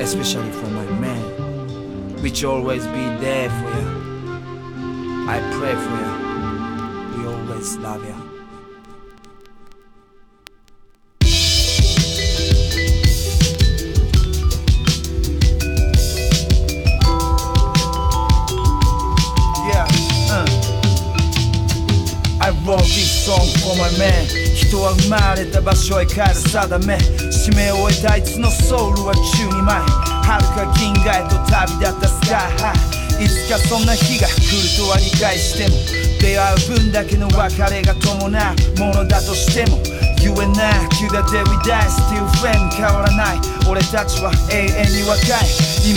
especially for my man, which always be there for ya. I pray for ya. We always love ya. I wrote this song for my man. 人は生まれた場所へ帰る定め、使命を終えたあいつのソウルは12枚。遥か銀河へと旅立ったスカイハイ。いつかそんな日が来るとは理解しても、出会う分だけの別れが伴うものだとしても、You and I, to the day we die, still friend 変わらない。俺たちは永遠に若い。